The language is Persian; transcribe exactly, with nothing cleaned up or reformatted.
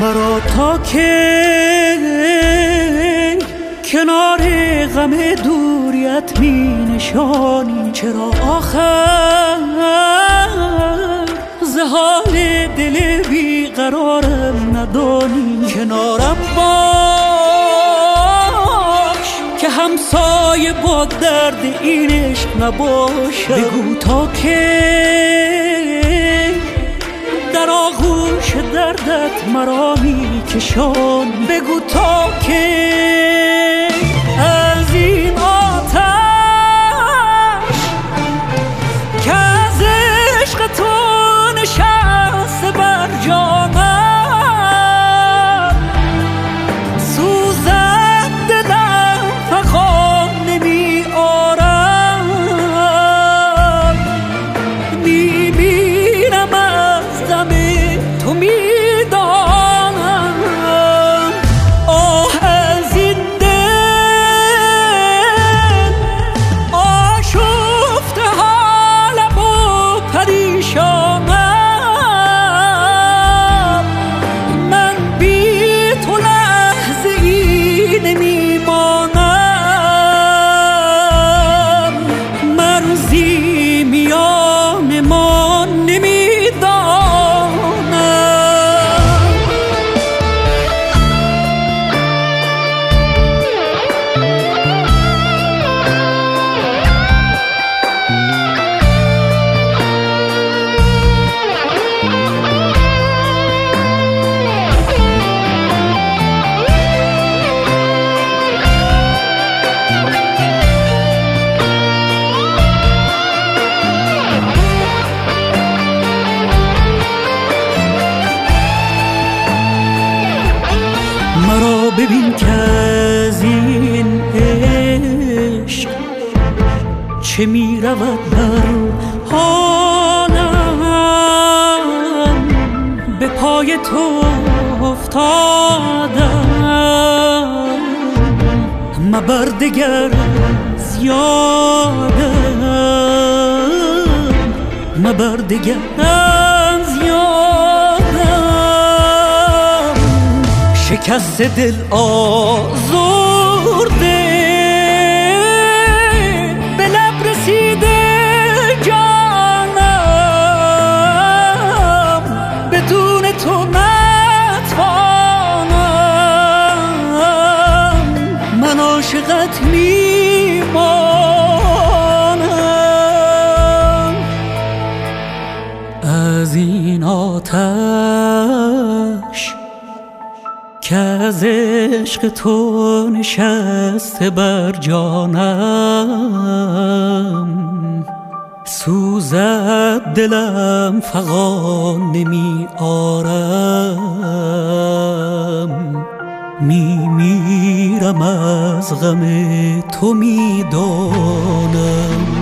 مرا تا که کنار غم دوریت می نشانی، چرا آخر زهال دل بیقرارم ندانی؟ کنارم باش که همسایه با درد این عشق نباشم. بگو تا که در آغوش دردت مرا می کشان. بگو تا که از این آتش که از عشق تو نشسته بر جانم، سوزد دلم فغان نمی آرم. می بینم از دم تو می دانم آه از این دل آشفته حالم و پریشانم. من بی تو لحظه ای نمی مانم، مرزی میان ما نمی مرا ببین که از این عشق چه می رود بر حالم. به پای تو افتادم مبر دگر زیادم، مبر دگر شکست دل آزرده به لب رسیده جانم، بدون تو نتوانم. من عاشقت میمانم از این آتش که از عشق تو نشسته بر جانم، سوزد دلم فغان نمی آرم. می میرم از غم تو می دانم.